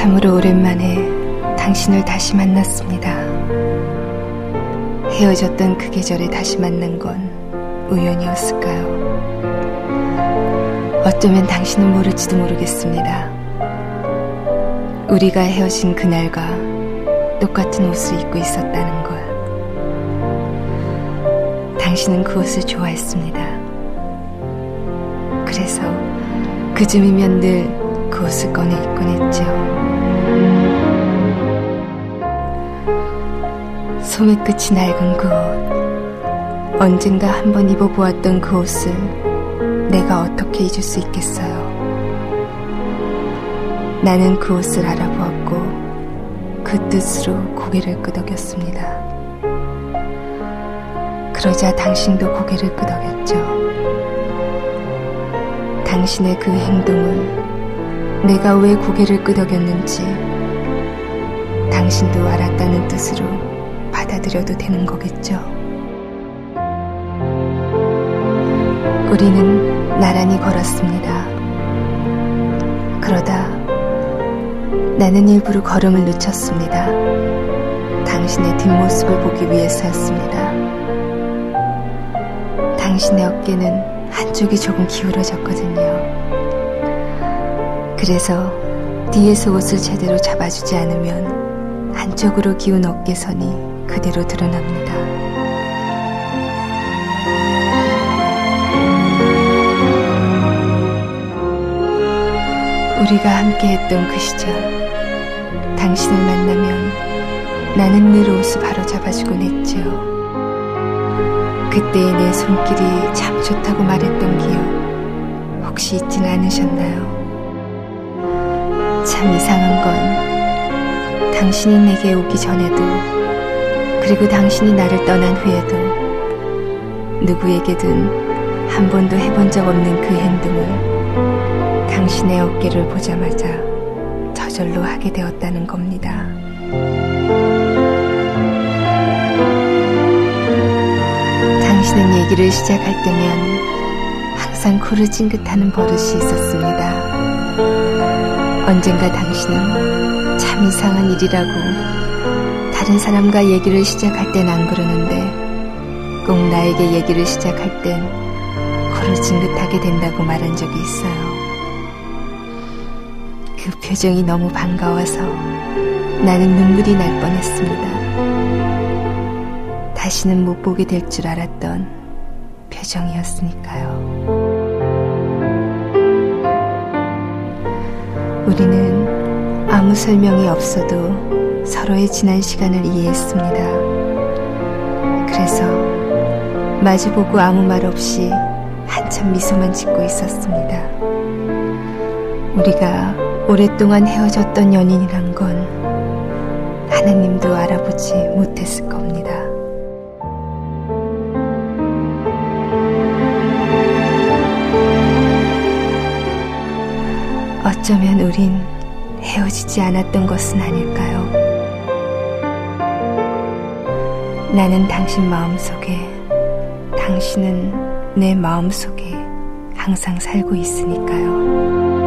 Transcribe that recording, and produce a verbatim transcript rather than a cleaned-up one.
참으로 오랜만에 당신을 다시 만났습니다. 헤어졌던 그 계절에 다시 만난 건 우연이었을까요? 어쩌면 당신은 모를지도 모르겠습니다. 우리가 헤어진 그날과 똑같은 옷을 입고 있었다는 걸. 당신은 그 옷을 좋아했습니다. 그래서 그쯤이면 늘 그 옷을 꺼내 입곤 했죠. 소매 끝이 낡은 그 옷, 언젠가 한번 입어보았던 그 옷을 내가 어떻게 잊을 수 있겠어요. 나는 그 옷을 알아보았고 그 뜻으로 고개를 끄덕였습니다. 그러자 당신도 고개를 끄덕였죠. 당신의 그 행동을 내가 왜 고개를 끄덕였는지 당신도 알았다는 뜻으로 받아들여도 되는 거겠죠. 우리는 나란히 걸었습니다. 그러다 나는 일부러 걸음을 늦췄습니다. 당신의 뒷모습을 보기 위해서였습니다. 당신의 어깨는 한쪽이 조금 기울어졌거든요. 그래서 뒤에서 옷을 제대로 잡아주지 않으면 한쪽으로 기운 어깨선이 그대로 드러납니다. 우리가 함께했던 그 시절, 당신을 만나면 나는 늘 옷을 바로 잡아주곤 했죠. 그때의 내 손길이 참 좋다고 말했던 기억 혹시 잊지는 않으셨나요? 참 이상한 건 당신이 내게 오기 전에도 그리고 당신이 나를 떠난 후에도 누구에게든 한 번도 해본 적 없는 그 행동을 당신의 어깨를 보자마자 저절로 하게 되었다는 겁니다. 당신은 얘기를 시작할 때면 항상 코를 찡긋하는 버릇이 있었습니다. 언젠가 당신은 참 이상한 일이라고 다른 사람과 얘기를 시작할 땐 안 그러는데 꼭 나에게 얘기를 시작할 땐 코를 찡긋하게 된다고 말한 적이 있어요. 그 표정이 너무 반가워서 나는 눈물이 날 뻔했습니다. 다시는 못 보게 될 줄 알았던 표정이었으니까요. 우리는 아무 설명이 없어도 서로의 지난 시간을 이해했습니다. 그래서 마주보고 아무 말 없이 한참 미소만 짓고 있었습니다. 우리가 오랫동안 헤어졌던 연인이란 건 하나님도 알아보지 못했을 겁니다. 어쩌면 우린 헤어지지 않았던 것은 아닐까요? 나는 당신 마음속에, 당신은 내 마음속에 항상 살고 있으니까요.